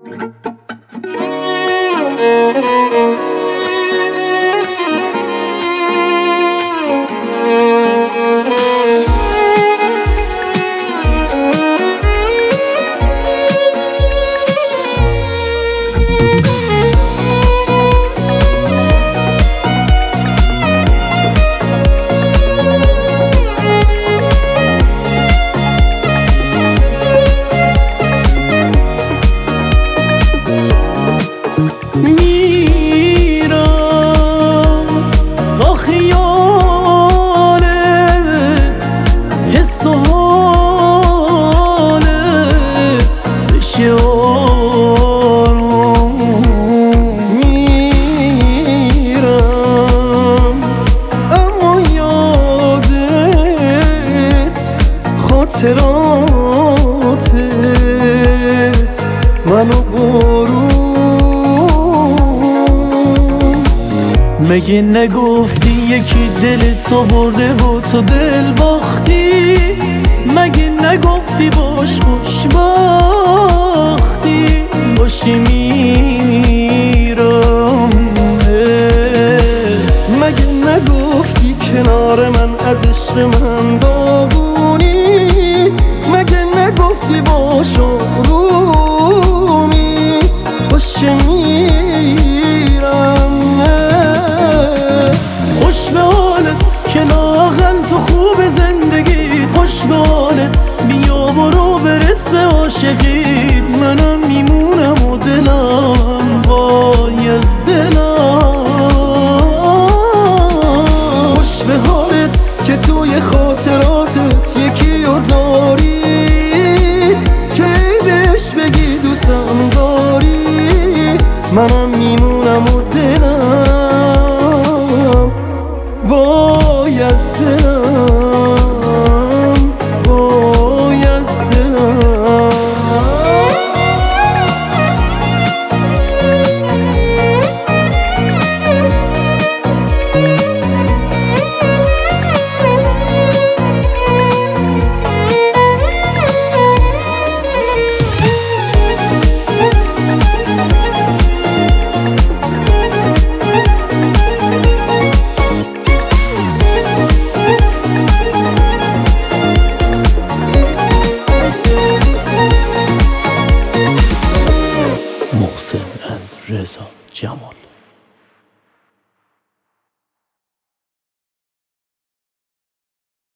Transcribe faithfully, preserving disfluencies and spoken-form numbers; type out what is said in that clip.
خاطراتت منو برون. مگه نگفتی یکی دل تو برده و تو دل باختی؟ مگه نگفتی باش خوشبختی؟ باشی میمیرم. مگه نگفتی کنار من از عشق من داغونی؟ مگه نگفتی باش آرومی باشه میرم. خوش به حالت که لااقل تو خوب زندگیت، خوش به حالت بیا برو برس به عاشقیت. منم میمونم و دلم وای از دلم. خوش به حالت که توی خاطراتت یکی رو داری که بهش بگی دوستم داری. منم میمونم و دلم وای از دلم، وای از دلم. محسن اند رضا جمال.